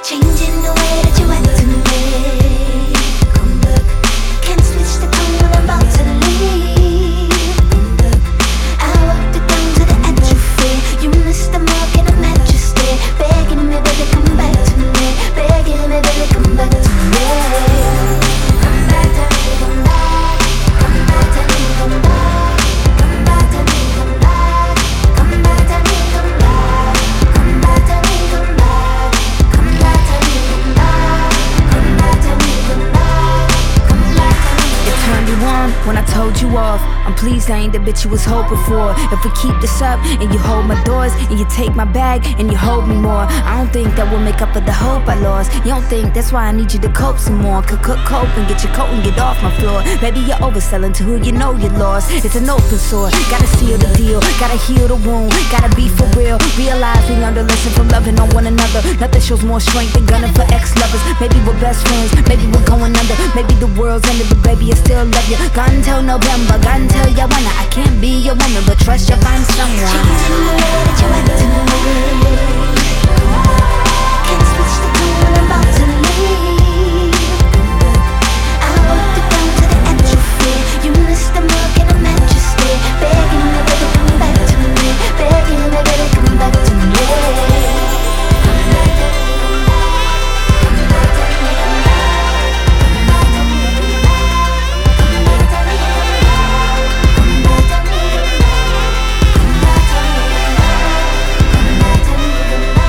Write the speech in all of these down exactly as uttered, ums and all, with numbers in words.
Changing the way that you act to me. Come back. Can't switch the tone when I'm about to leave. Come back. I walked it down to the edge of fear. You missed the mark and I'm at your stay. Begging me, baby, come back to me. Begging me, baby, come back to me. Come back to me, come back. Come back to me, come back. Come back to me, come back. Come back to me, come back. Come back to me, come back. Come back to me, come back. Come back to me, come back. Come back to me. It turned you on when I told you off. I'm pleased I ain't the bitch you was hoping for. If we keep this up and you hold my doors and you take my bag and you hold me more, I don't think that will make up for the hope I lost. You don't think that's why I need you to cope some more? Could cook, cope and get your coat and get off my floor. Maybe you're overselling to who you know you lost. It's an open sore, gotta seal the deal, gotta heal the wound, gotta be for real. Realize we learned a lesson from loving on one another. Nothing shows more strength than gunning for ex-lovers. Maybe we're best friends, maybe we're going under. Maybe the world's ended, but baby I still love you. Gone till November, gone till you wanna. I can't be your woman, but trust you'll find someone. Changing the way that you act to me. Can't switch the tone when I'm about to leave. I walked it down to the edge of fear. You missed the mark and I'm at your stay. Begging me, baby, come back to me. Begging me, baby, come back to me. Come back to me, come back. Come back to me, come back. Come back to me, come back. Come back to me, come back. Come back to me, come back. Come back to me, come back. Come back to me, come back. Come back to me, come back.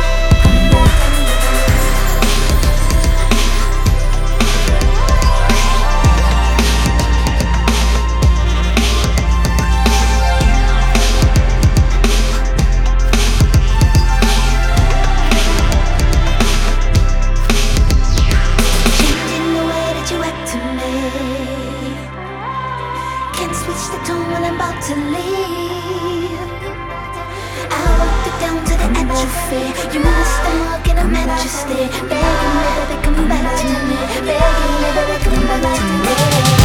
Changing the way that you act to me. Can't switch the tone when I'm about to leave. I walked it down to the edge of fear. You missed the mark and I'm at your stay. Begging me, baby, come back to me. Begging me, baby, come back to me.